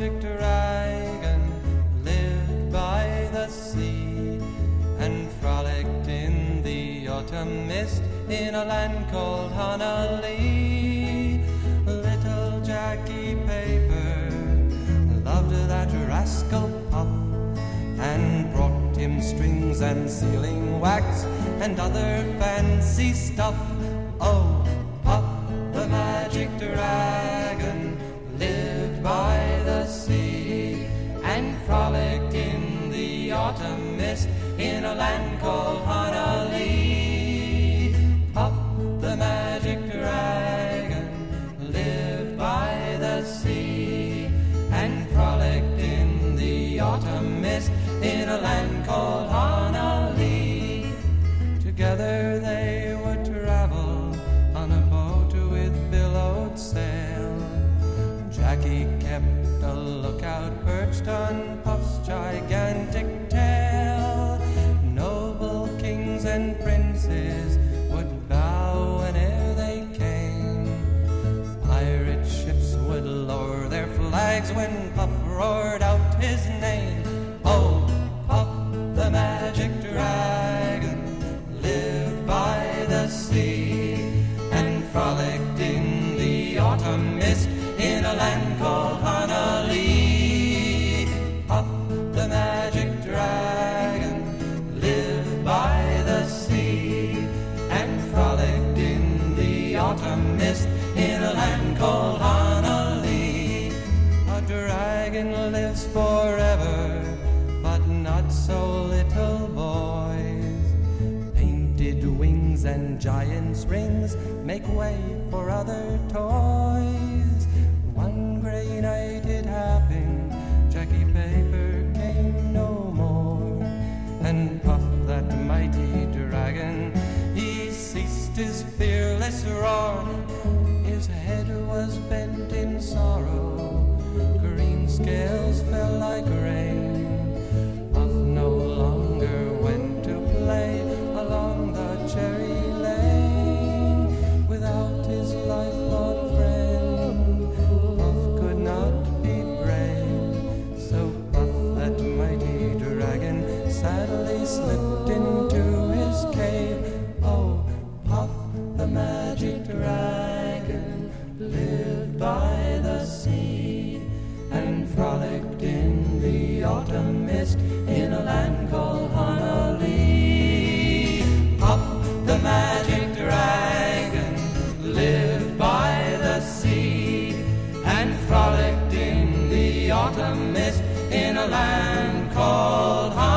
magic dragon lived by the sea and frolicked in the autumn mist in a land called Honolulu. Little Jackie Paper loved that rascal Puff and brought him strings and sealing wax and other fancy stuff. Oh, Puff the magic dragon lived by the sea and frolicked in the autumn mist in a land called Honolulu. Puff the magic dragon lived by the sea and frolicked in the autumn mist in a land called Honolulu. Together they would travel on a boat with billowed sail. Jackie kept a lookout perched on Puff's gigantic tail. Noble kings and princes would bow whene'er they came. Pirate ships would lower their flags when Puff roared out his name. Oh, Puff the magic dragon lived by the sea and frolicked in the autumn mist in a land called Honolulu. Puff the magic dragon lived by the sea and frolicked in the autumn mist in a land called Honolulu. A dragon lives forever, but not so little boys. Painted wings and giant's rings make way for other toys. One gray night it happened, Jackie Paper came no more, and Puff that mighty dragon, he ceased his fearless roar. His head was bent in sorrow, green scales fell like rain. Puff no longer went to play along the cherry lane. Without his lifelong friend, Puff could not be brave. So Puff that mighty dragon sadly slipped into his cave. Oh, Puff the magic dragon lived by the sea and frolicked in the autumn mist in a land called Honolulu. Puff the magic dragon lived by the sea and frolicked in the autumn mist in a land called Honolulu.